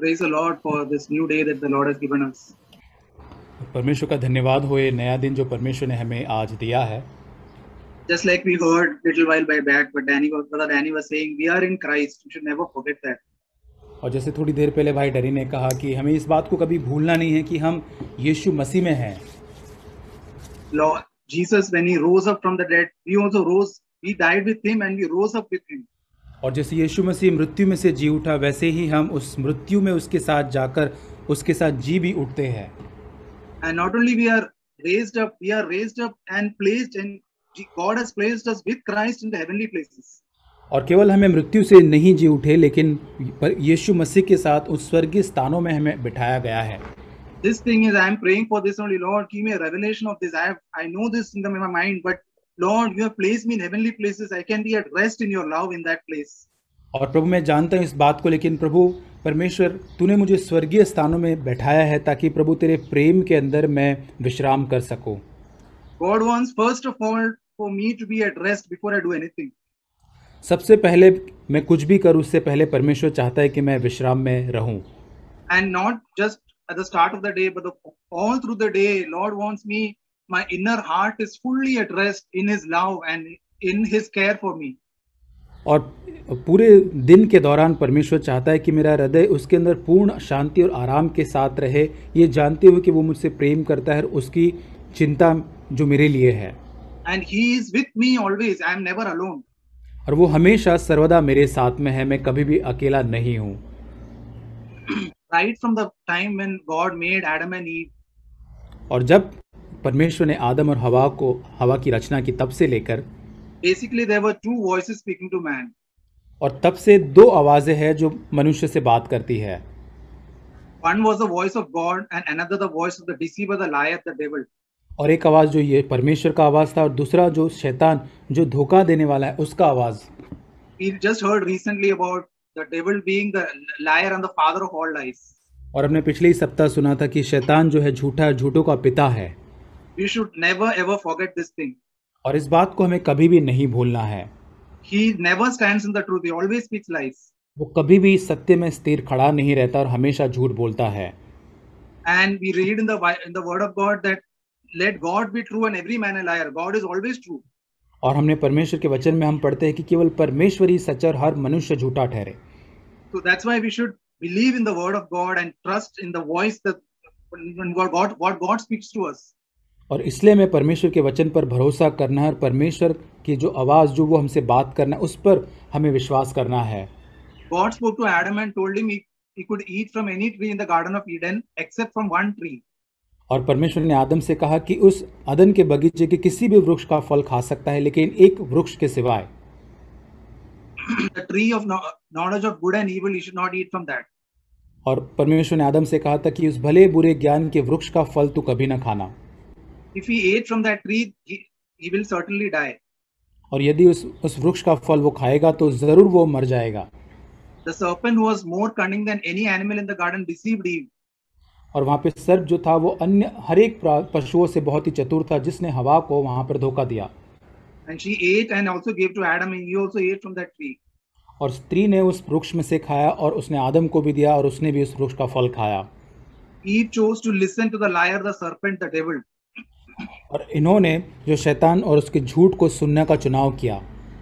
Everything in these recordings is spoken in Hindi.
Praise the Lord for this new day that the Lord has given us. परमेश्वर का धन्यवाद हो ये नया दिन जो परमेश्वर ने हमें आज दिया है। Just like we heard little while back, but Brother Danny was saying, we are in Christ. We should never forget that. और जैसे थोड़ी देर पहले भाई डैनी ने कहा कि हमें इस बात को कभी भूलना नहीं है कि हम यीशु मसीह में हैं। Lord Jesus, when he rose up from the dead, we also rose. We died with him and we rose up with him. और जैसे यीशु मसीह मृत्यु में से जी उठा, वैसे ही हम उस मृत्यु में उसके साथ जाकर उसके साथ जी भी उठते हैं। And not only we are raised up and placed, and God has placed us with Christ in the heavenly places. और केवल हमें मृत्यु से नहीं जी उठे, लेकिन यीशु मसीह के साथ उस स्वर्गीय स्थानों में हमें बिठाया गया है। This thing is, I am praying for this only. Lord, give me a revelation of this. I know this in my mind, but Lord, you have placed me in heavenly places. I can be at rest in your love in that place. और प्रभु मैं जानता हूँ इस बात को, लेकिन प्रभु परमेश्वर तूने मुझे स्वर्गीय स्थानों में बैठाया है ताकि प्रभु तेरे प्रेम के अंदर मैं विश्राम कर सकूं। God wants first of all for me to be at rest before I do anything. सबसे पहले मैं कुछ भी करूं उससे पहले परमेश्वर चाहता है कि मैं विश्राम में रहूं। And not just at the start of the day, but all through the day, Lord wants me, my inner heart is fully at rest in His love and in His care for me. और पूरे दिन के दौरान परमेश्वर चाहता है कि मेरा हृदय उसके अंदर पूर्ण शांति और आराम के साथ रहे, ये जानते हुए कि वो मुझसे प्रेम करता है और उसकी चिंता जो मेरे लिए है। And He is with me always. I am never alone. और वो हमेशा सर्वदा मेरे साथ में है, मैं कभी भी अकेला नहीं हूँ। Right from the time when God made Adam and Eve, और जब परमेश्वर ने आदम और हवा की रचना की, तब से लेकर basically there were two voices speaking to man. और तब से दो आवाजें हैं जो मनुष्य से बात करती है। One was the voice of God and another the voice of the deceiver, the liar, the devil. और एक आवाज जो ये परमेश्वर का आवाज था और दूसरा जो शैतान जो धोखा देने वाला है उसका आवाज। We just heard recently about the devil being the liar and the father of all lies. और हमने पिछले ही सप्ताह सुना था कि शैतान जो है झूठों का पिता है। We should never ever forget this thing. और इस बात को हमें कभी भी नहीं भूलना है। He never stands in the truth. He always speaks lies. वो कभी भी सत्य में स्थिर खड़ा नहीं रहता और हमेशा झूठ बोलता है। And we read in the word of God that let God be true and every man a liar. God is always true. और हमने परमेश्वर के वचन में हम पढ़ते हैं कि केवल परमेश्वर ही सच्चा और हर मनुष्य झूठा ठहरे। So that's why we should believe in the word of God and trust in the voice that when what God speaks to us. और इसलिए मैं परमेश्वर के वचन पर भरोसा करना है और परमेश्वर की जो आवाज़ जो वो हमसे बात करना है उस पर हमें विश्वास करना है। God spoke to Adam and told him he could eat from any tree in the Garden of Eden except from one tree. और परमेश्वर ने आदम से कहा कि उस अदन के बगीचे के किसी भी वृक्ष का फल खा सकता है, लेकिन एक वृक्ष के सिवाय The tree of knowledge of good and evil, you should not eat from that. और परमेश्वर ने आदम से कहा था कि उस भले बुरे ज्ञान के वृक्ष का फल तू कभी ना खाना। If he ate from that tree, he will certainly die. और यदि उस वृक्ष का फल वो खाएगा तो जरूर वो मर जाएगा। The serpent who was more cunning than any animal in the garden deceived Eve. और वहाँ पे सर्प जो था वो अन्य हर एक पशुओं से बहुत ही चतुर था, जिसने हवा को वहाँ पर धोखा दिया। And she ate and also gave to Adam, and he also ate from that tree. और स्त्री ने उस वृक्ष में से खाया और उसने आदम को भी दिया और उसने भी उस वृक्ष का फल खाया। Eve chose to listen to the liar, the serpent, the devil. और इन्होंने जो शैतान और उसके झूठ को सुनने का चुनाव किया।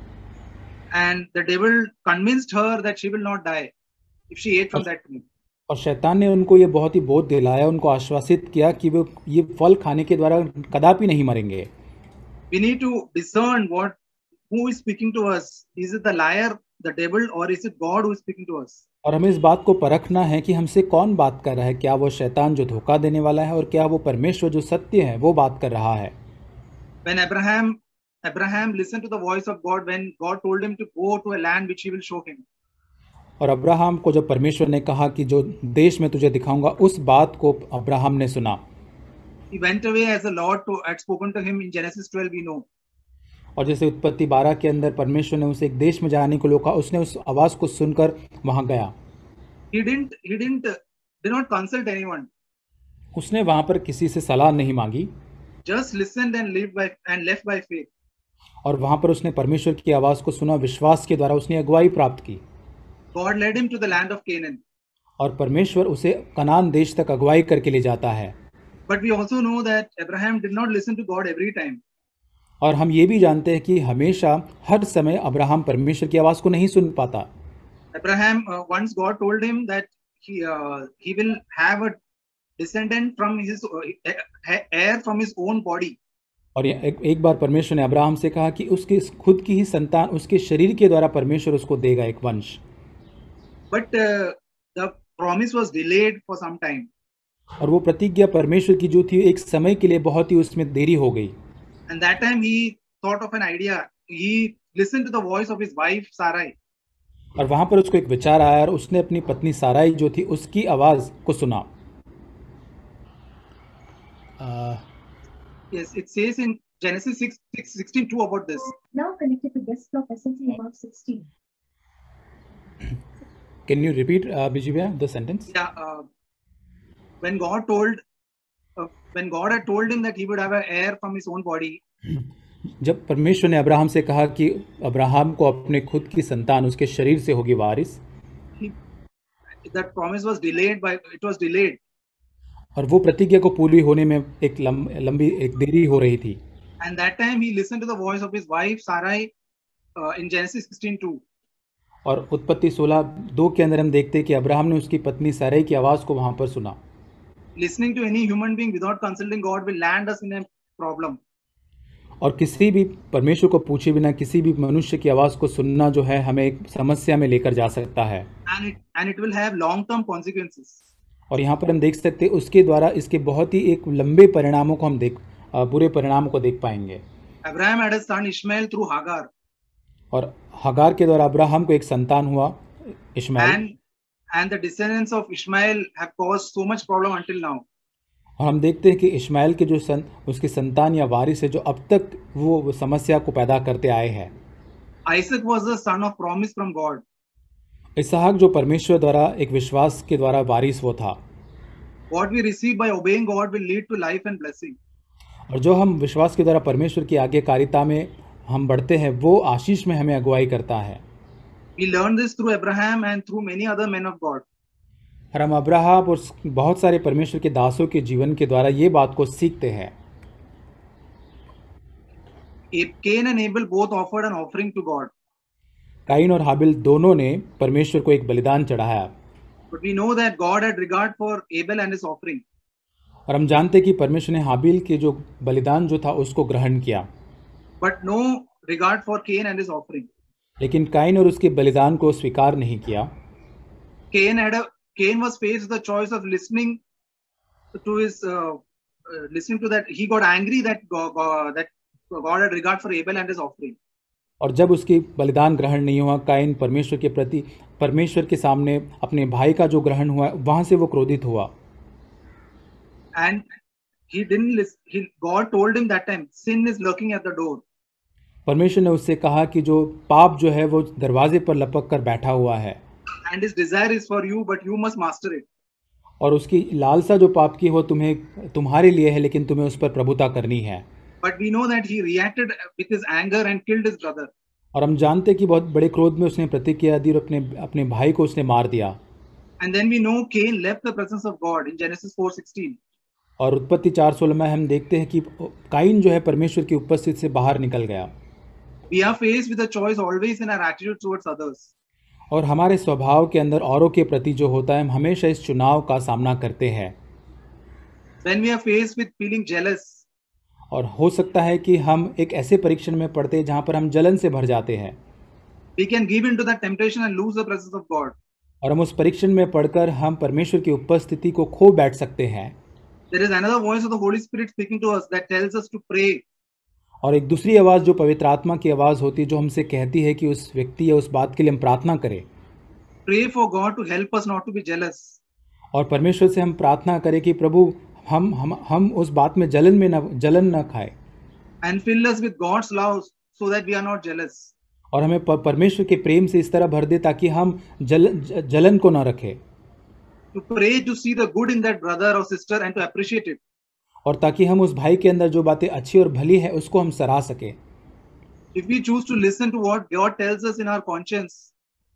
And the devil convinced her that she will not die if she ate from that tree. और शैतान ने उनको ये बहुत ही बोध दिलाया, उनको आश्वासित किया कि वो ये फल खाने के द्वारा कदापि नहीं मरेंगे। We need to discern who is speaking to us. Is it the liar, the devil, or is it God who is speaking to us? और हमें इस बात को परखना है कि हमसे कौन बात कर रहा है, क्या वो शैतान जो धोखा देने वाला है और क्या वो परमेश्वर जो सत्य है वो बात कर रहा है। When Abraham listened to the voice of God when God told him to go to a land which he will show him. और अब्राहम को जब परमेश्वर ने कहा कि जो देश में तुझे दिखाऊंगा, उस बात को अब्राहम ने सुना। He went away as the Lord had spoken to him in Genesis 12, we know. और जैसे उत्पत्ति 12 के अंदर परमेश्वर ने उसे एक देश में जाने को रोका, उसने उस आवाज को सुनकर वहां गया। He did not consult anyone. उसने वहां पर किसी से सलाह नहीं मांगी, Just listened and left by faith. और वहां पर उसने परमेश्वर की आवाज को सुना, विश्वास के द्वारा उसने अगुवाई प्राप्त की। God led him to the land of Canaan. और परमेश्वर उसे कनान देश तक अगुवाई करके ले जाता है। But we also know that Abraham did not listen to God every time. और हम ये भी जानते हैं कि हमेशा हर समय अब्राहम परमेश्वर की आवाज़ को नहीं सुन पाता। Abraham, once God told him that he will have a descendant from his heir from his own body. और एक बार परमेश्वर ने अब्राहम से कहा कि उसके खुद की ही संतान उसके शरीर के द्वारा परमेश्वर उसको देगा एक वंश। But the promise was delayed for some time. और वो प्रतिज्ञा परमेश्वर की जो थी एक समय के लिए बहुत ही उसमें देरी हो गई। And that time he thought of an idea. He listened to the voice of his wife Sarai. और वहां पर उसको एक विचार आया और उसने अपनी पत्नी साराई जो थी उसकी आवाज को सुना। Yes, it says in Genesis 16:2 about this. Now connected to desktop SLC above 16. Can you repeat, Bijivya, the sentence? Yeah, when God had told him that he would have an heir from his own body. जब परमेश्वर ने अब्राहम से कहा कि अब्राहम को अपने खुद की संतान उसके शरीर से होगी वारिस, that promise was delayed. और वो प्रतिज्ञा को पूरी होने में एक लंबी एक देरी हो रही थी। And that time he listened to the voice of his wife Sarai in Genesis 16:2. और उत्पत्ति 16:2 के अंदर हम देखते हैं कि अब्राहम ने उसकी पत्नी साराई की आवाज को वहां पर सुना। Listening to any human being without consulting God will land us in a problem. और किसी भी परमेश्वर को पूछे बिना किसी भी मनुष्य की आवाज को सुनना जो है हमें एक समस्या में लेकर जा सकता है। And it will have long-term consequences. और यहाँ पर हम देख सकते हैं उसके द्वारा इसके बहुत ही एक लंबे परिणामों को हम बुरे परिणामों को देख पाएंगे। Abraham had a son Ishmael through Hagar. और हगार के द्वारा अब्राहम को एक संतान हुआ Ishmael. And the descendants of Ishmael have caused so much problem until now. और हम देखते हैं कि इश्माएल के जो उसके संतान या वारिस है जो अब तक वो समस्या को पैदा करते आए हैं। Isaac was the son of promise from God. इसहाक जो परमेश्वर द्वारा एक विश्वास के द्वारा वारिस वो था। What we receive by obeying God will lead to life and blessing. और जो हम विश्वास के द्वारा परमेश्वर की आज्ञाकारिता में हम बढ़ते हैं वो आशीष में हमें अगुवाई करता है। We learned this through Abraham and through many other men of God. और हम अब्राहम और बहुत सारे परमेश्वर के दासों के जीवन के द्वारा ये बात को सीखते हैं। Cain and Abel both offered an offering to God. Cain और हाबिल दोनों ने परमेश्वर को एक बलिदान चढ़ाया। But we know that God had regard for Abel and his offering. और हम जानते हैं कि परमेश्वर ने हाबिल के जो बलिदान जो था उसको ग्रहण किया। But no regard for Cain and his offering. लेकिन काइन और उसके बलिदान को स्वीकार नहीं किया। Cain was faced with the choice of listening to that. He got angry that God had regard for Abel and his offering. और जब उसकी बलिदान ग्रहण नहीं हुआ काइन परमेश्वर के प्रति परमेश्वर के सामने अपने भाई का जो ग्रहण हुआ वहां से वो क्रोधित हुआ। And he didn't listen. God told him that time, sin is lurking at the door. परमेश्वर ने उससे कहा कि जो पाप जो है वो दरवाजे पर लपक कर बैठा हुआ है। And his desire is for you, but you must master it. और उसकी लालसा जो पाप की वो तुम्हारे लिए है लेकिन तुम्हें उस पर प्रभुता करनी है। But we know that he reacted with his anger and killed his brother. और हम जानते कि बहुत बड़े क्रोध में उसने प्रतिक्रिया दी और अपने भाई को उसने मार दिया। And then we know Cain left the presence of God in Genesis 4:16. और उत्पत्ति 4:16 में हम देखते हैं कि काइन जो है परमेश्वर की उपस्थिति से बाहर निकल गया। We are faced with a choice always in our attitude towards others. और हमारे स्वभाव के अंदर औरों के प्रति जो होता है हम हमेशा इस चुनाव का सामना करते हैं। When we are faced with feeling jealous. और हो सकता है कि हम एक ऐसे परीक्षण में पड़ते हैं जहां पर हम जलन से भर जाते हैं। We can give into that temptation and lose the presence of God. और हम उस परीक्षण में पड़कर हम परमेश्वर की उपस्थिति को खो बैठ सकते हैं। There is another voice of the Holy Spirit speaking to us that tells us to pray. और एक दूसरी आवाज़ जो पवित्र आत्मा की आवाज़ होती है जो हमसे कहती है कि उस व्यक्ति या उस बात के लिए हम प्रार्थना करें। Pray for God to help us not to be jealous. और परमेश्वर से हम प्रार्थना करें कि प्रभु हम उस बात में जलन न खाए। And fill us with God's love so that we are not jealous. और हमें परमेश्वर के प्रेम से इस तरह भर दे ताकि हम जलन को न रखें। To pray to see the good in that brother or sister and to appreciate it. और ताकि हम उस भाई के अंदर जो बातें अच्छी और भली है उसको हम सराह सके। If we choose to listen to what God tells us in our conscience.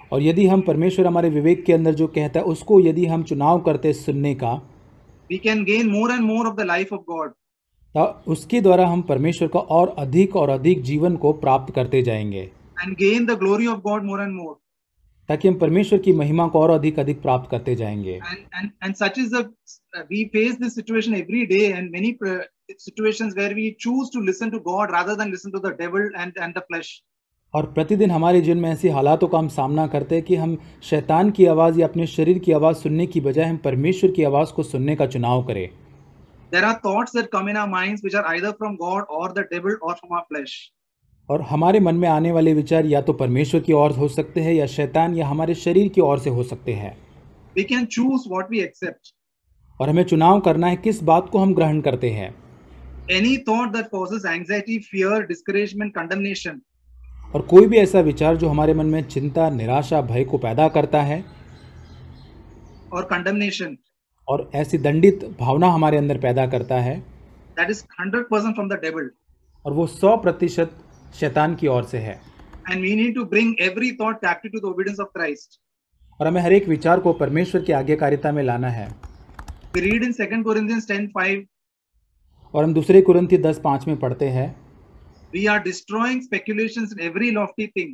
और यदि हम परमेश्वर हमारे विवेक के अंदर जो कहता है उसको यदि हम चुनाव करते हैं सुनने का, we can gain more and more of the life of God. तो उसके द्वारा हम परमेश्वर का और अधिक जीवन को प्राप्त करते जाएंगे, And gain the glory of God more and more. ताकि हम परमेश्वर की महिमा को और अधिक प्राप्त करते जाएंगे। And such is the we face this situation every day, and many situations where we choose to listen to God rather than listen to the devil and the flesh. और प्रतिदिन हमारे जीवन में ऐसी हालातों का हम सामना करते हैं कि हम शैतान की आवाज़ या अपने शरीर की आवाज़ सुनने की बजाय हम परमेश्वर की आवाज़ को सुनने का चुनाव करें। There are thoughts that come in our minds which are either from God or the devil or from our flesh. और हमारे मन में आने वाले विचार या तो परमेश्वर की ओर हो सकते हैं या शैतान या हमारे शरीर की ओर से हो सकते हैं। We can choose what we accept. और हमें चुनाव करना है किस बात को हम ग्रहण करते हैं। Any thought that causes anxiety, fear, discouragement, condemnation, और कोई भी ऐसा विचार जो हमारे मन में चिंता, निराशा, भय को पैदा करता है or condemnation, और ऐसी दंडित भावना हमारे अंदर पैदा करता है, that is 100% from the devil. और वो 100% शैतान की ओर से है। And we need to bring every thought captive to the obedience of Christ. और हमें हर एक विचार को परमेश्वर की आज्ञाकारिता में लाना है। We read in 2 Corinthians 10:5, और हम दूसरे कुरिन्थी 10:5 में पढ़ते हैं, we are destroying speculations in every lofty thing.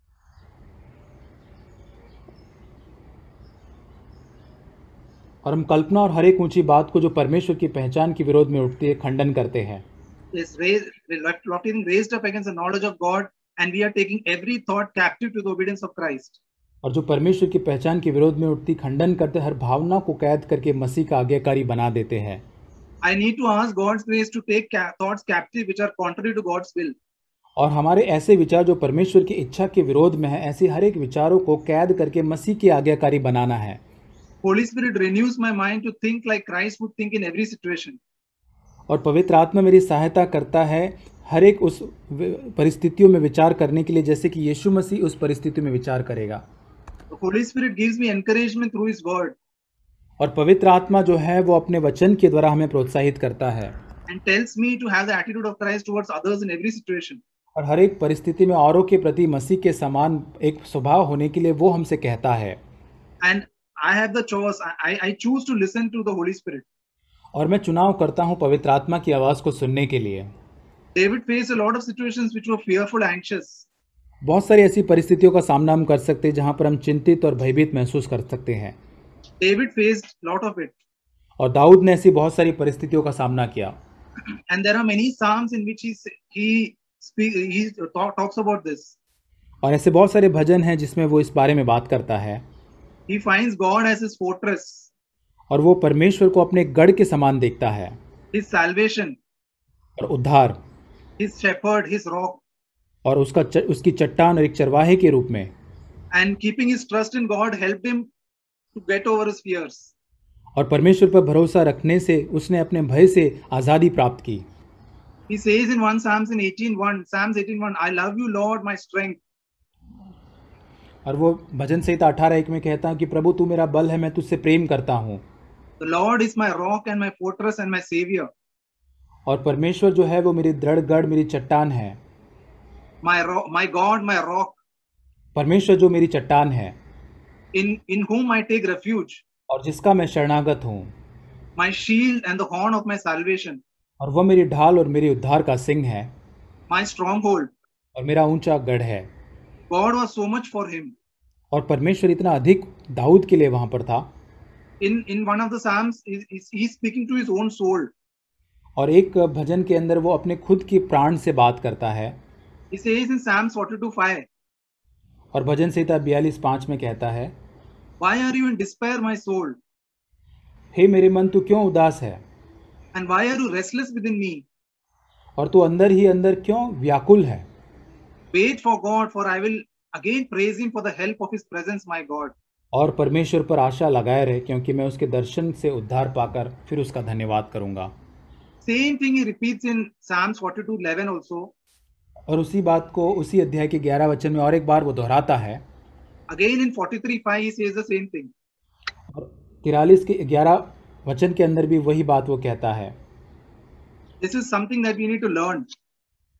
और हम कल्पना और हर एक ऊंची बात को जो परमेश्वर की पहचान के विरोध में उठती है खंडन करते हैं। Is lofty thing raised up against the knowledge of God, and we are taking every thought captive to the obedience of Christ. और जो परमेश्वर की पहचान के विरोध में उठती खंडन करते हर भावना को कैद करके मसीह का आज्ञाकारी बना देते हैं। I need to ask God's grace to take thoughts captive which are contrary to God's will. और हमारे ऐसे विचार जो परमेश्वर की इच्छा के विरोध में है, ऐसे हर एक विचारों को कैद करके मसीह की आज्ञाकारी बनाना है। Holy Spirit renews my mind to think like Christ would think in every situation. और पवित्र आत्मा मेरी सहायता करता है हर एक उस परिस्थितियों में विचार करने के लिए जैसे कि यीशु मसीह उस परिस्थिति में विचार करेगा। The Holy Spirit gives me encouragement through His word और पवित्र आत्मा जो है वो अपने वचन के द्वारा हमें प्रोत्साहित करता है and tells me to have the attitude of Christ towards others in every situation. और हर एक परिस्थिति में औरों के प्रति मसीह के समान एक स्वभाव होने के लिए वो हमसे कहता है। And I have the choice. I choose to listen to the Holy Spirit. और मैं चुनाव करता हूँ पवित्र आत्मा की आवाज़ को सुनने के लिए। David faced a lot of situations which were fearful, anxious. बहुत सारी ऐसी परिस्थितियों का सामना हम कर सकते हैं जहाँ पर हम चिंतित और भयभीत महसूस कर सकते हैं। David faced lot of it. और दाऊद ने ऐसी बहुत सारी परिस्थितियों का सामना किया। And there are many psalms in which he talks about this. और ऐसे बहुत सारे भजन हैं जिसमें वो इस बारे में बात करता है। He finds God as his fortress, और वो परमेश्वर को अपने गढ़ के समान देखता है, his salvation, और उद्धार, his shepherd, his rock, और उसकी चट्टान और एक चरवाहे के रूप में। and keeping his trust in God helped him to get over his fears. और परमेश्वर पर भरोसा रखने से उसने अपने भय से आज़ादी प्राप्त की। He says in Psalms 18:1, I love you, Lord, my strength. और वो भजन संहिता 18:1 में कहता है कि प्रभु तू मेरा बल है, मैं तुझसे प्रेम करता हूँ। The Lord is my rock and my fortress and my savior. और परमेश्वर जो है वो मेरी दृढ़ गढ़, मेरी चट्टान है। My God, my rock. परमेश्वर जो मेरी चट्टान है, in whom I take refuge. और जिसका मैं शरणागत हूँ। My shield and the horn of my salvation. और वह मेरी ढाल और मेरी उद्धार का सिंह है। My stronghold. और मेरा ऊंचा गढ़ है। God was so much for him. और परमेश्वर इतना अधिक दाऊद के लिए वहां पर था। In one of the Psalms, he's speaking to his own soul. और एक भजन के अंदर वो अपने खुद की प्राण से बात करता है। He says in Psalms 42:5. और भजन संहिता 42:5 में कहता है, Why are you in despair, my soul? हे मेरे मन तू क्यों उदास है? And why are you restless within me? और तू अंदर ही अंदर क्यों व्याकुल है? Wait for God, for I will again praise him for the help of his presence, my God. और परमेश्वर पर आशा लगाए रहे क्योंकि मैं उसके दर्शन से उद्धार पाकर फिर उसका धन्यवाद करूंगा। Same thing he repeats in Psalms 42:11 also. और उसी बात को उसी अध्याय के 11 वचन में और एक बार वो दोहराता है। Again in 43:5 he says the same thing. और 43 के 11 वचन के अंदर भी वही बात वो कहता है। This is something that we need to learn.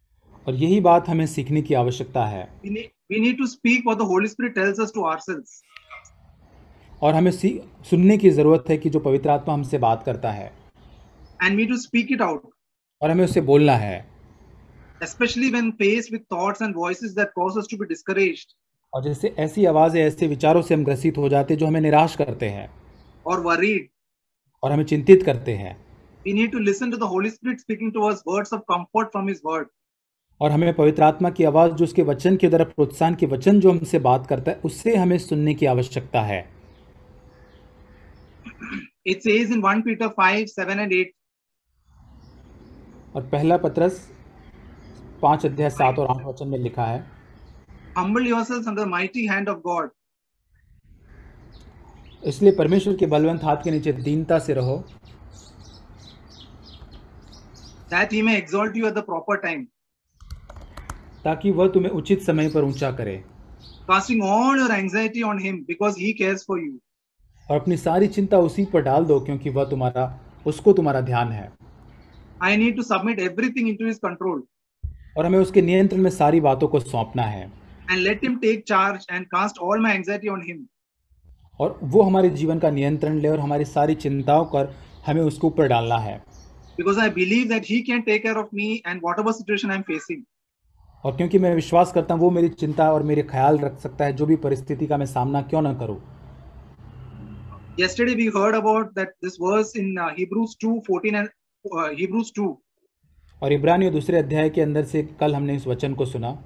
और यही बात हमें सीखने की आवश्यकता है We need to speak what the Holy Spirit tells us to ourselves. और हमें सुनने की ज़रूरत है कि जो पवित्र आत्मा हमसे बात करता है And we need to speak it out, और हमें उससे बोलना है, especially when faced with thoughts and voices that cause us to be discouraged और जैसे ऐसी आवाज़ें ऐसे विचारों से हम ग्रसित हो जाते हैं जो हमें निराश करते हैं or worried. और हमें चिंतित करते हैं। We need to listen to the Holy Spirit speaking to us words of comfort from His Word. और हमें पवित्र आत्मा की आवाज़ जो उसके वचन के द्वारा प्रोत्साहन के वचन जो हमसे बात करता है उससे हमें सुनने की आवश्यकता है। It says in 1 Peter 5, 7 and 8, और पहला पत्रस 5 अध्याय 7 और 8 वचन में लिखा है, humble yourselves under the mighty hand of God, इसलिए परमेश्वर के बलवंत हाथ के नीचे दीनता से रहो, that He may exalt you at the proper time, ताकि वह तुम्हें उचित समय पर ऊंचा करे, casting all your anxiety on Him because He cares for you. और अपनी सारी चिंता उसी पर डाल दो क्योंकि वह उसको तुम्हारा ध्यान है। I need to submit everything into His control और हमें उसके नियंत्रण में सारी बातों को सौंपना है and let Him take charge and cast all my anxiety on Him. और वो हमारे जीवन का नियंत्रण ले और हमारी सारी चिंताओं पर हमें उसके ऊपर डालना है, Because I believe that He can take care of me and whatever situation I'm facing. और क्योंकि मैं विश्वास करता हूँ वो मेरी चिंता और मेरे ख्याल रख सकता है, जो भी परिस्थिति का मैं सामना क्यों ना करूँ। Yesterday we heard about that this verse in Hebrews 2:14 and Hebrews 2. और इब्रानियों दूसरे अध्याय के अंदर से कल हमने इस वचन को सुना।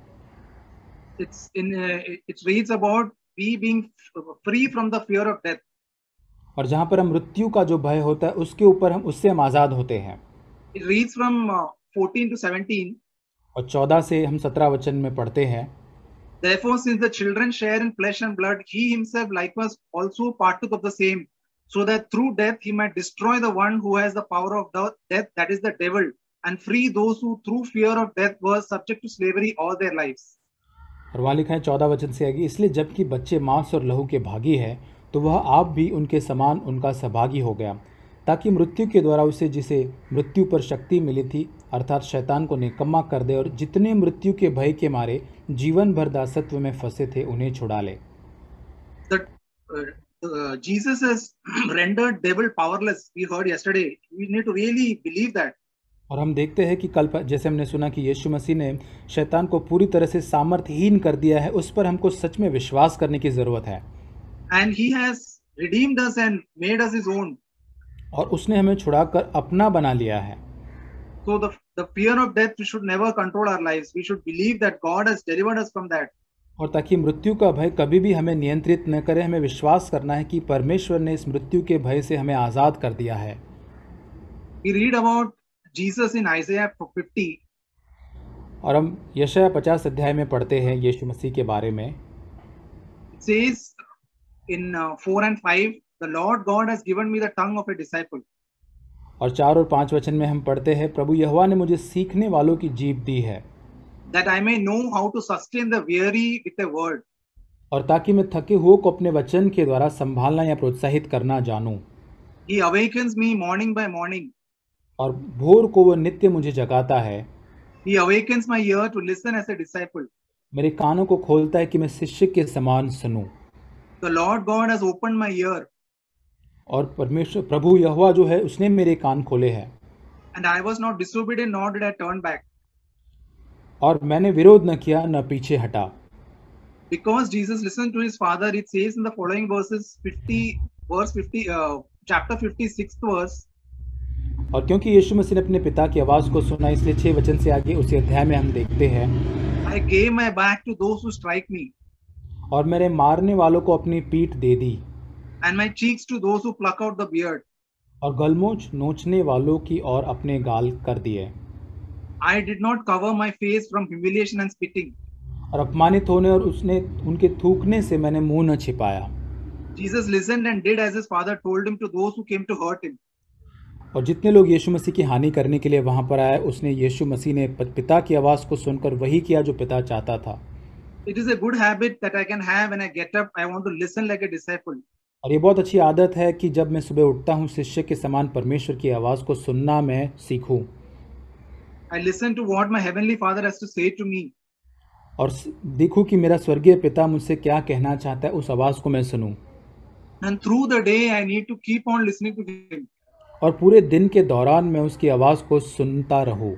It reads about we being free from the fear of death. और जहाँ पर हम मृत्यु का जो भय होता है उसके ऊपर उससे हम आज़ाद होते हैं। It reads from 14 to 17. और 14 से हम 17 वचन में पढ़ते हैं, Therefore, since the children share in flesh and blood, He Himself likewise also partook of the same, so that through death He might destroy the one who has the power of death, that is the devil, and free those who through fear of death were subject to slavery all their lives. और वहाँ लिखा है 14 वचन से आगे, इसलिए जबकि बच्चे मांस और लहू के भागी है तो वह आप भी उनके समान उनका सहभागी हो गया, ताकि मृत्यु के द्वारा उसे जिसे मृत्यु पर शक्ति मिली थी अर्थात शैतान को निकम्मा कर दे, और जितने मृत्यु के भय के मारे जीवन भर दासत्व में फंसे थे उन्हें छुड़ा ले। Jesus has rendered devil powerless. We heard yesterday. We need to really believe that. और हम देखते हैं कि कल जैसे हमने सुना कि यीशु मसीह ने शैतान को पूरी तरह से सामर्थ्यहीन कर दिया है, उस पर हमको सच में विश्वास करने की ज़रूरत है। And He has redeemed us and made us His own. और उसने हमें छुड़ाकर अपना बना लिया है। So the fear of death should never control our lives. We should believe that God has delivered us from that. और ताकि मृत्यु का भय कभी भी हमें नियंत्रित न करे, हमें विश्वास करना है कि परमेश्वर ने इस मृत्यु के भय से हमें आज़ाद कर दिया है। We read about Jesus in Isaiah 50. और हम यशायाह 50 अध्याय में पढ़ते हैं यीशु मसीह के बारे में। It says in 4 and 5, the Lord God has given me the tongue of a disciple. और 4 और 5 वचन में हम पढ़ते हैं, प्रभु यहोवा ने मुझे सीखने वालों की जीभ दी है, that I may know how to sustain the weary with a word. और ताकि मैं थके हुओं को अपने वचन के द्वारा संभालना या प्रोत्साहित करना जानूं। He awakens me morning by morning. और भोर को वो नित्य मुझे जगाता है। He awakens my ear to listen as a disciple. मेरे कानों को खोलता है कि मैं शिष्य के समान सुनूं। The Lord God has opened my ear. और परमेश्वर प्रभु यहोवा जो है उसने मेरे कान खोले हैं। And I was not disobedient nor did I turn back. और मैंने विरोध न किया न पीछे हटा। Because Jesus listened to his father, it says in the following verses, chapter 56th verse. और क्योंकि यीशु मसीह ने अपने पिता की आवाज को सुना, इसलिए 6 वचन से आगे उसी अध्याय में हम देखते हैं, I gave my back to those who strike me. और मेरे मारने वालों को अपनी पीठ दे दी, And my cheeks to those who pluck out the beard. और गलमोच नोचने वालों की ओर अपने गाल कर दिए। I did not cover my face from humiliation and spitting. और अपमानित होने और उसने उनके थूकने से मैंने मुंह न छिपाया। Jesus listened and did as his father told him to those who came to hurt him. और जितने लोग यीशु मसीह की हानि करने के लिए वहां पर आए, उसने यीशु मसीह ने पिता की आवाज को सुनकर वही किया जो पिता चाहता था। It is a good habit that I can have when I get up. I want to listen like a disciple. और ये बहुत अच्छी आदत है कि जब मैं सुबह उठता हूँ शिष्य के समान परमेश्वर की आवाज़ को सुनना मैं सीखूं। I listen to what my heavenly Father has to say to me. और देखूं कि मेरा स्वर्गीय पिता मुझसे क्या कहना चाहता है, उस आवाज़ को मैं सुनूं। And through the day, I need to keep on listening to him. और पूरे दिन के दौरान मैं उसकी आवाज़ को सुनता रहूं।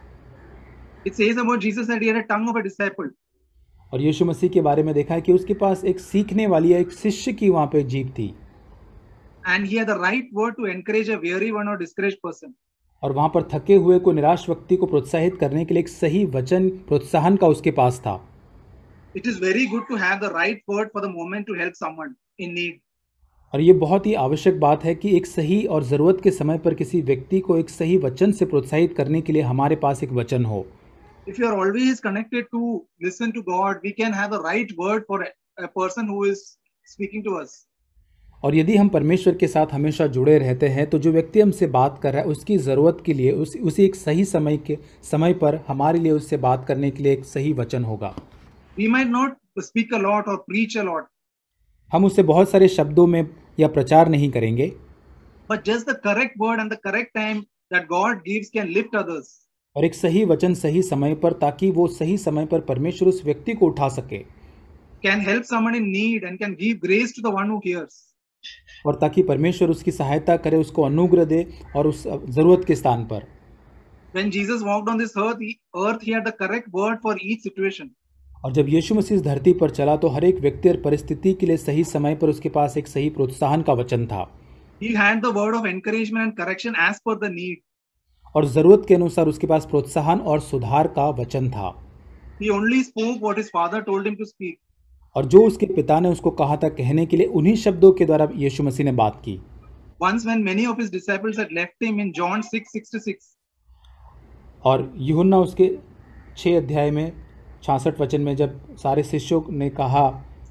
It says about Jesus that he had a tongue of a disciple. और यीशु मसीह के बारे में देखा है कि उसके पास एक सीखने वाली या एक शिष्य की वहाँ पे जीभ थी, And he had the right word to encourage a weary one or discouraged person. और वहाँ पर थके हुए को, निराश व्यक्ति को प्रोत्साहित करने के लिए एक सही वचन, प्रोत्साहन का उसके पास था। It is very good to have the right word for the moment to help someone in need. और ये बहुत ही आवश्यक बात है कि एक सही और ज़रूरत के समय पर किसी व्यक्ति को एक सही वचन से प्रोत्साहित करने के लिए हमारे पास एक वचन हो। If you are always connected to listen to God, we can have the right word for a person who is speaking to us. और यदि हम परमेश्वर के साथ हमेशा जुड़े रहते हैं तो जो व्यक्ति हमसे बात कर रहा है उसकी ज़रूरत के लिए उसी एक सही समय पर हमारे लिए उससे बात करने के लिए एक सही वचन होगा। We might not speak a lot or preach a lot, हम उससे बहुत सारे शब्दों में या प्रचार नहीं करेंगे, but just the correct word and the correct time that God gives can lift others. और एक सही वचन सही समय पर, ताकि वो सही समय पर परमेश्वर उस व्यक्ति को उठा सके, Can help someone in need and can give grace to the one who hears. और ताकि परमेश्वर उसकी सहायता करे, उसको अनुग्रह दे और उस ज़रूरत के स्थान पर। When Jesus walked on this earth, he had the correct word for each situation. और जब यीशु मसीह इस धरती पर चला तो हर एक व्यक्ति और परिस्थिति के लिए सही समय पर उसके पास एक सही प्रोत्साहन का वचन था, He had the word of encouragement and correction as per the need. और ज़रूरत के अनुसार उसके पास प्रोत्साहन और सुधार का वचन था। He only spoke what his father told him to speak. और जो उसके पिता ने उसको कहा था कहने के लिए, उन्हीं शब्दों के द्वारा यीशु मसीह ने बात की। Once when many of his disciples had left him in John 6:66, और यूहन्ना उसके 6 अध्याय में 66 वचन में जब सारे शिष्यों ने कहा,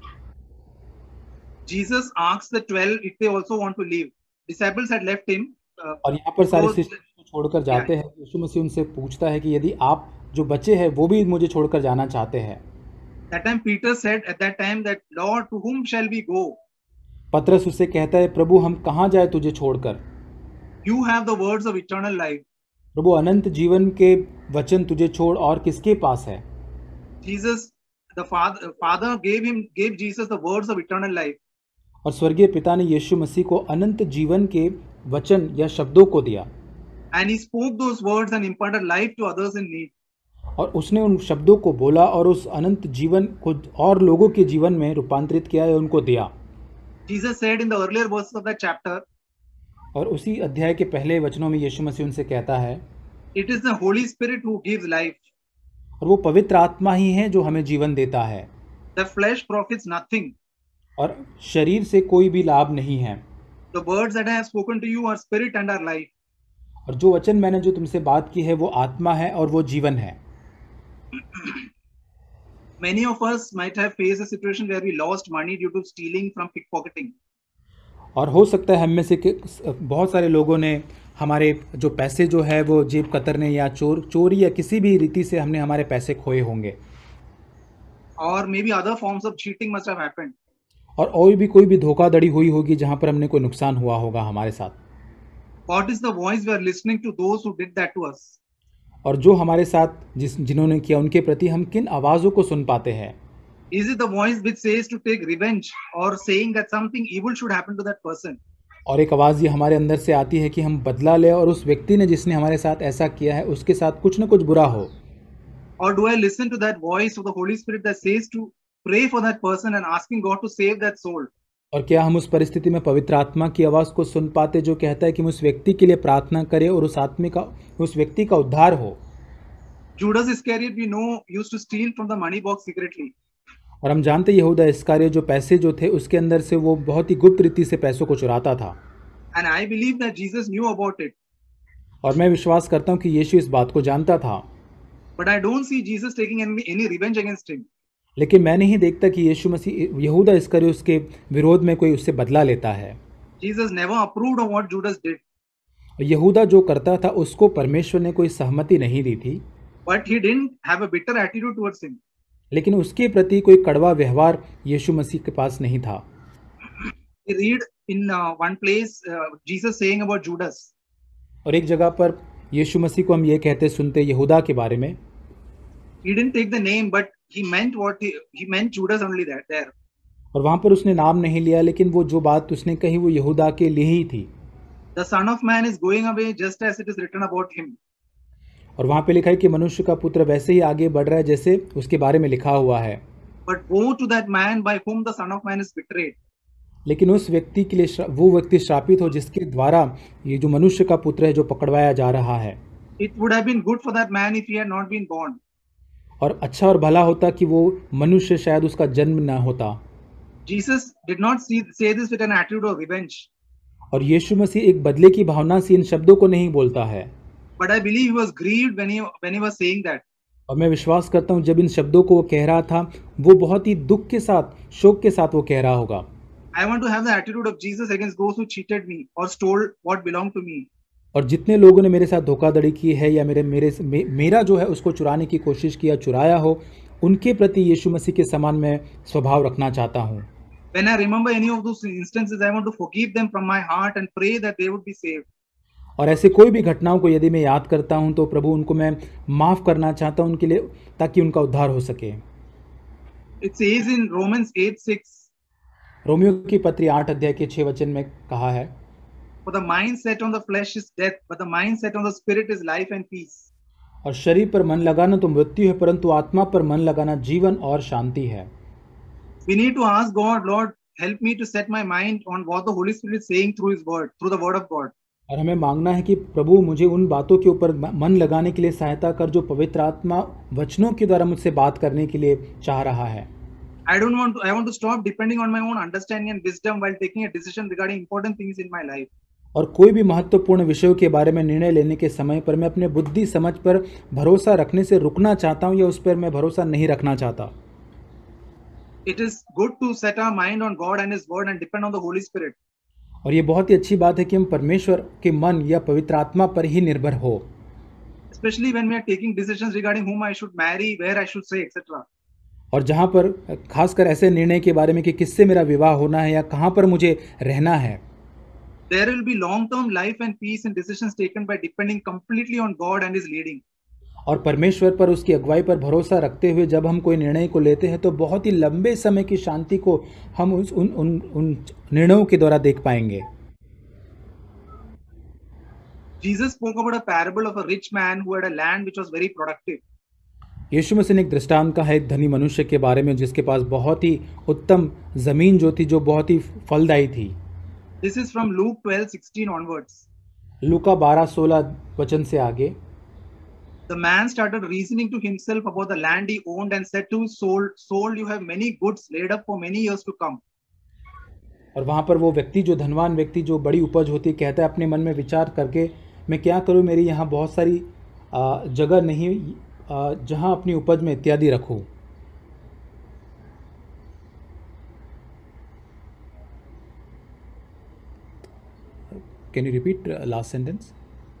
Jesus asked the 12 if they also want to leave. Disciples had left him. और यहाँ पर सारे so- शिष्य को छोड़कर जाते हैं, यीशु मसीह उनसे पूछता है कि यदि आप जो बचे हैं वो भी मुझे छोड़कर जाना चाहते हैं। That time Peter said at that time that Lord, to whom shall we go? पतरस उससे कहता है, प्रभु हम कहाँ जाए तुझे छोड़कर? You have the words of eternal life. प्रभु अनंत जीवन के वचन तुझे छोड़ और किसके पास है? Jesus, the Father gave Jesus the words of eternal life. और स्वर्गीय पिता ने यीशु मसीह को अनंत जीवन के वचन या शब्दों को दिया, And he spoke those words and imparted life to others in need. और उसने उन शब्दों को बोला और उस अनंत जीवन को और लोगों के जीवन में रूपांतरित किया या उनको दिया। Jesus said in the earlier verses of that chapter, और उसी अध्याय के पहले वचनों में यीशु मसीह उनसे कहता है, it is the Holy Spirit who gives life. और वो पवित्र आत्मा ही है जो हमें जीवन देता है, The flesh profits nothing. और शरीर से कोई भी लाभ नहीं है। The words that I have spoken to you are spirit and are life. और जो वचन मैंने जो तुमसे बात की है वो आत्मा है और वो जीवन है। Many of us might have faced a situation where we lost money due to stealing from pickpocketing. और हो सकता है हम में से बहुत सारे लोगों ने हमारे जो पैसे जो है वो जेब कतरने या चोरी या किसी भी रीति से हमने हमारे पैसे खोए होंगे, Or maybe other forms of cheating must have happened. और भी कोई भी धोखाधड़ी हुई होगी जहां पर हमने कोई नुकसान हुआ होगा हमारे साथ। What is the voice we are listening to those who did that to us? और जो हमारे साथ जिन्होंने किया उनके प्रति हम किन आवाज़ों को सुन पाते हैं? Is it the voice which says to take revenge or saying that something evil should happen to that person? और एक आवाज़ ये हमारे अंदर से आती है कि हम बदला लें और उस व्यक्ति ने जिसने हमारे साथ ऐसा किया है उसके साथ कुछ ना कुछ बुरा हो? Or do I listen to that voice of the Holy Spirit that says to pray for that person and asking God to save that soul? और क्या हम उस परिस्थिति में पवित्र आत्मा की आवाज़ को सुन पाते जो कहता है कि हम उस व्यक्ति के लिए प्रार्थना करें और उस व्यक्ति का उद्धार हो? Judas Iscariot, we know, used to steal from the money box secretly. और हम जानते हैं यहूदा इस्करियोत जो पैसे जो थे उसके अंदर से वो बहुत ही गुप्त रीति से पैसों को चुराता था। And I believe that Jesus knew about it. और मैं विश्वास करता हूँ कि यीशु इस बात को जानता था। But I don't see Jesus taking any revenge against him. लेकिन मैं नहीं देखता कि यीशु मसीह यहूदा इस्करियोत के विरोध में कोई उससे बदला लेता है। Jesus never approved of what Judas did. यहूदा जो करता था उसको परमेश्वर ने कोई सहमति नहीं दी थी, But he didn't have a bitter attitude towards him. लेकिन उसके प्रति कोई कड़वा व्यवहार यीशु मसीह के पास नहीं था। We read in one place Jesus saying about Judas. और एक जगह पर यीशु मसीह को हम ये कहते सुनते यहूदा के बारे में। He didn't take the name, but he meant what he meant Judas only there. और वहाँ पर उसने नाम नहीं लिया, लेकिन वो जो बात उसने कही वो यहूदा के लिए ही थी। The Son of Man is going away just as it is written about him. और वहाँ पे लिखा है कि मनुष्य का पुत्र वैसे ही आगे बढ़ रहा है जैसे उसके बारे में लिखा हुआ है। But woe to that man by whom the Son of Man is betrayed. लेकिन उस व्यक्ति के लिए वो व्यक्ति श्रापित हो जिसके द्वारा ये जो मनुष्य का पुत्र है जो पकड़वाया जा रहा है। It would have been good for that man if he had not been born. और अच्छा और भला होता कि वो मनुष्य शायद उसका जन्म न होता। Jesus did not say this with an attitude of revenge. और यीशु मसीह एक बदले की भावना से इन शब्दों को नहीं बोलता है। But I believe he was grieved when he was saying that. और मैं विश्वास करता हूँ जब इन शब्दों को वो कह रहा था वो बहुत ही दुख के साथ, शोक के साथ वो कह रहा होगा। I want to have the attitude of Jesus against those who cheated me or stole what belonged to me. और जितने लोगों ने मेरे साथ धोखाधड़ी की है या मेरा जो है उसको चुराने की कोशिश किया, चुराया हो, उनके प्रति यीशु मसीह के समान मैं स्वभाव रखना चाहता हूँ। When I remember any of those instances, I want to forgive them from my heart and pray that they would be saved. और ऐसे कोई भी घटनाओं को यदि मैं याद करता हूँ तो प्रभु उनको मैं माफ करना चाहता हूँ उनके लिए, ताकि उनका उद्धार हो सके। It says in Romans 8:6. रोमियो की पत्री 8 अध्याय के 6 वचन में कहा है, For the mind set on the flesh is death, but the mind set on the spirit is life and peace. और शरीर पर मन लगाना तो मृत्यु है, परंतु आत्मा पर मन लगाना जीवन और शांति है। We need to ask God, Lord, help me to set my mind on what the Holy Spirit is saying through His Word, through the Word of God. और हमें मांगना है कि प्रभु मुझे उन बातों के ऊपर मन लगाने के लिए सहायता कर जो पवित्र आत्मा वचनों के द्वारा मुझसे बात करने के लिए चाह रहा है। I want to stop depending on my own understanding and wisdom while taking a decision regarding important things in my life. और कोई भी महत्वपूर्ण विषयों के बारे में निर्णय लेने के समय पर मैं अपने बुद्धि समझ पर भरोसा रखने से रुकना चाहता हूं या उस पर मैं भरोसा नहीं रखना चाहता। It is good to set our mind on God and His Word and depend on the Holy Spirit. और ये बहुत ही अच्छी बात है कि हम परमेश्वर के मन या पवित्र आत्मा पर ही निर्भर हो। Especially when we are taking decisions regarding whom I should marry, where I should say, etc. और जहाँ पर खासकर ऐसे निर्णय के बारे में कि किससे मेरा विवाह होना है या कहाँ पर मुझे रहना है। There will be long-term life and peace in decisions taken by depending completely on God and His leading. और परमेश्वर पर उसकी अगुवाई पर भरोसा रखते हुए जब हम कोई निर्णय को लेते हैं तो बहुत ही लंबे समय की शांति को हम उन निर्णयों के द्वारा देख पाएंगे। Jesus spoke about a parable of a rich man who had a land which was very productive. यीशु मसीह ने एक दृष्टांत कहा है एक धनी मनुष्य के बारे में जिसके पास बहुत ही उत्तम जमीन जो थी, जो बहुत ही फलदायी थी। This is from Luke 12:16 onwards. लूका 12:16 वचन से आगे। The man started reasoning to himself about the land he owned and said to his soul, "Soul, you have many goods laid up for many years to come." और वहाँ पर वो व्यक्ति जो धनवान व्यक्ति जो बड़ी उपज होती है कहता है अपने मन में विचार करके मैं क्या करूँ, मेरी यहाँ बहुत सारी जगह नहीं जहाँ अपनी उपज में इत्यादि रखूँ। Can you repeat last sentence?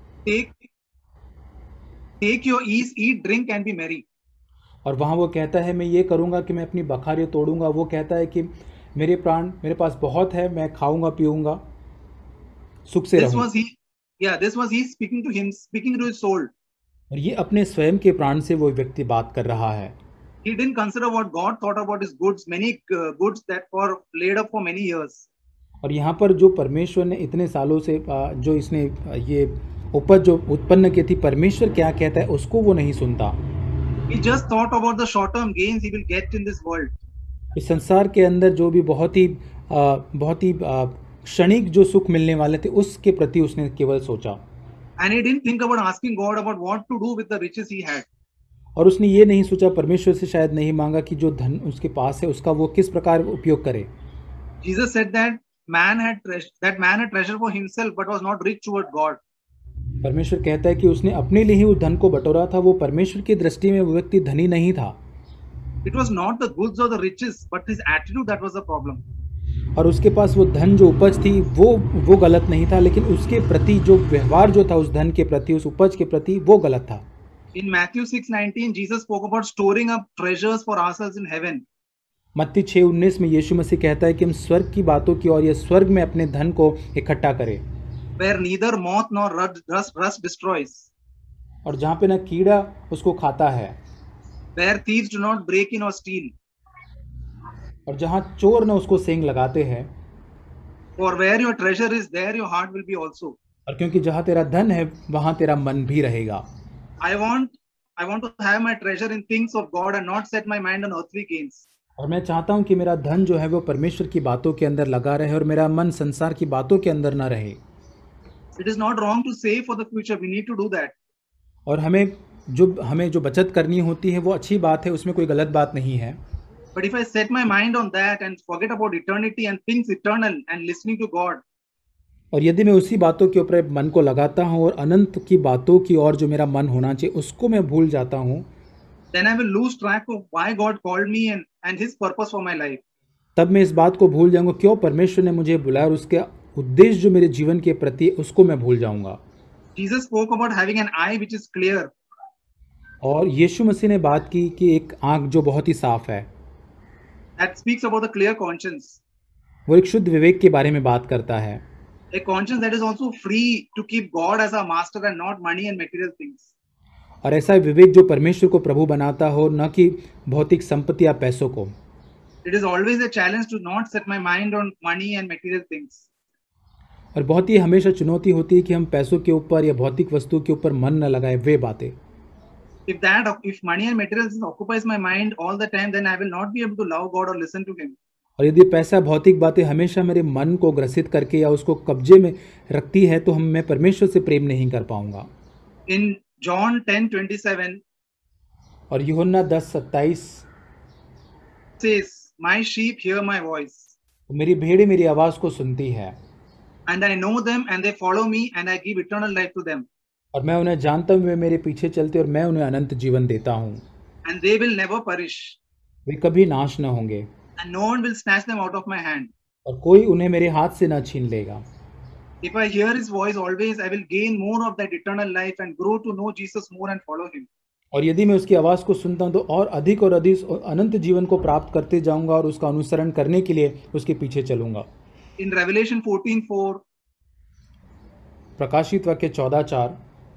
Take your ease, eat, drink and be merry. और वहाँ वो कहता है मैं ये करूँगा कि मैं अपनी बखारियाँ तोड़ूंगा। वो कहता है कि मेरे प्राण मेरे पास बहुत है, मैं खाऊंगा पीऊंगा सुख से रहूँ। This was he speaking to him, speaking to his soul. और ये अपने स्वयं के प्राण से वो व्यक्ति बात कर रहा है। He didn't consider what God thought about his goods, many goods that were laid up for many years. और यहाँ पर जो परमेश्वर ने इतने सालों से जो इसने ये उपज जो उत्पन्न की थी, परमेश्वर क्या कहता है उसको वो नहीं सुनता। He just thought about the short-term gains he will get in this world. इस संसार के अंदर जो भी बहुत ही क्षणिक जो सुख मिलने वाले थे उसके प्रति उसने केवल सोचा। And he didn't think about asking God about what to do with the riches he had. और उसने ये नहीं सोचा, परमेश्वर से शायद नहीं मांगा कि जो धन उसके पास है उसका वो किस प्रकार उपयोग करे। Jesus said that man had treasure for himself but was not rich toward God. परमेश्वर कहता है कि उसने अपने लिए ही उस धन को बटोरा था, वो परमेश्वर की दृष्टि में वो व्यक्ति धनी नहीं था। It was not the goods or the riches but his attitude that was the problem. और उसके पास वो धन जो उपज थी वो गलत नहीं था, लेकिन उसके प्रति जो व्यवहार जो था उस धन के प्रति, उस उपज के प्रति वो गलत था। In Matthew 6:19 Jesus spoke about storing up treasures for ourselves in heaven. मत्ती 6:19 में यीशु मसीह कहता है कि हम स्वर्ग की बातों की और ये स्वर्ग में अपने धन को इकट्ठा करें, Where neither moth nor rust destroys. और जहाँ पे ना कीड़ा उसको खाता है, where thieves do not break in or steal. और जहाँ चोर ना उसको सेंग लगाते हैं। For where your treasure is, there your heart will be also. और क्योंकि जहाँ तेरा धन है वहाँ तेरा मन भी रहेगा। I want to have my treasure in things of God and not set my mind on earthly gains. और मैं चाहता हूँ कि मेरा धन जो है वो परमेश्वर की बातों के अंदर लगा रहे और मेरा मन संसार की बातों के अंदर ना रहे। It is not wrong to save for the future. We need to do that. और हमें जो बचत करनी होती है वो अच्छी बात है, उसमें कोई गलत बात नहीं है। But if I set my mind on that and forget about eternity and things eternal and listening to God, और यदि मैं उसी बातों के ऊपर मन को लगाता हूँ और अनंत की बातों की ओर जो मेरा मन होना चाहिए उसको मैं भूल जाता हूँ, then I will lose track of why God called me and His purpose for my life. तब मैं इस बात को भूल जाऊंगा क्यों परमेश्वर ने मुझे बुलाया और उसके उद्देश्य जो मेरे जीवन के प्रति उसको मैं भूल जाऊंगा। Jesus spoke about having an eye which is clear. और यीशु मसीह ने बात की कि एक आंख जो बहुत ही साफ है, That speaks about the clear conscience. वो एक शुद्ध विवेक के बारे में बात करता है। A conscience that is also free to keep God as our master and not money and material things. और ऐसा विवेक जो परमेश्वर को प्रभु बनाता हो, न कि भौतिक संपत्ति या पैसों को। It is always a challenge to not set my mind on money and material things. और बहुत ही हमेशा चुनौती होती है कि हम पैसों के ऊपर या भौतिक वस्तु के ऊपर मन न लगाए वे बातें। If money and material things occupies my mind all the time, then I will not be able to love God or listen to Him. और यदि पैसा भौतिक बातें हमेशा मेरे मन को ग्रसित करके या उसको कब्जे में रखती है तो मैं परमेश्वर से प्रेम नहीं कर पाऊंगा। In John 10:27 और यूहन्ना 10:27 says, "My sheep hear my voice, मेरी भेड़ें मेरी आवाज को सुनती है and I know them, and they follow me, and I give eternal life to them, और मैं उन्हें जानता हूँ, वे मेरे पीछे चलते और मैं उन्हें अनंत जीवन देता हूँ। and they will never perish, वे कभी नाश न होंगे and no one will snatch them out of my hand. और कोई उन्हें मेरे हाथ से न छीन लेगा। If I hear His voice always, I will gain more of that eternal life and grow to know Jesus more and follow Him." और यदि मैं उसकी आवाज़ को सुनता हूँ तो और अधिक अनंत जीवन को प्राप्त करते जाऊंगा और उसका अनुसरण करने के लिए उसके पीछे चलूंगा। In Revelation 14:4, प्रकाशित वाक्य 14:4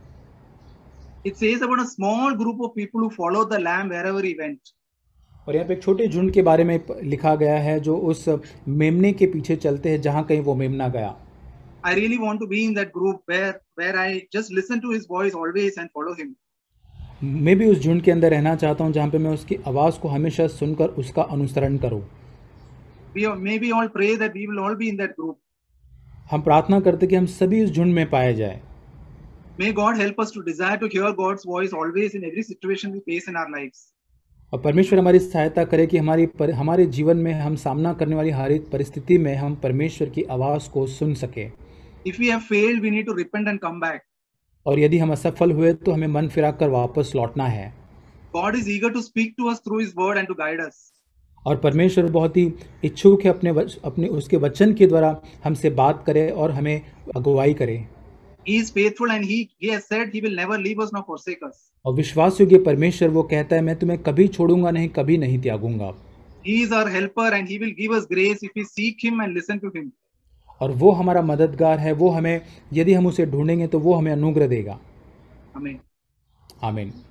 it says about a small group of people who followed the Lamb wherever He went. और यहाँ पे एक छोटे झुंड के बारे में लिखा गया है जो उस मेमने के पीछे चलते हैं जहाँ कहीं वो मेमना गया। I really want to be in that group where I just listen to His voice always and follow Him. मैं भी उस झुंड के अंदर रहना चाहता हूँ जहाँ पे मैं उसकी आवाज़ को हमेशा सुनकर उसका अनुसरण करूँ। May we all pray that we will all be in that group. हम प्रार्थना करते कि हम सभी उस झुंड में पाए जाए। May God help us to desire to hear God's voice always in every situation we face in our lives. और परमेश्वर हमारी सहायता करे कि हमारे जीवन में हम सामना करने वाली हर एक परिस्थिति में हम परमेश्वर की आवाज़ को सुन सके। If we have failed, we need to repent and come back. और यदि हम असफल हुए तो हमें मन फिरा कर वापस लौटना है। God is eager to speak to us through His word and to guide us. और परमेश्वर बहुत ही इच्छुक है अपने उसके वचन के द्वारा हमसे बात करे और हमें अगुवाई करे। He is faithful and He has said He will never leave us nor forsake us. और विश्वास योग्य परमेश्वर वो कहता है मैं तुम्हें कभी छोड़ूंगा नहीं, कभी नहीं त्यागूंगा। He is our helper and He will give us grace if we seek Him and listen to Him. और वो हमारा मददगार है, वो हमें यदि हम उसे ढूंढेंगे तो वो हमें अनुग्रह देगा। Amen. आमीन।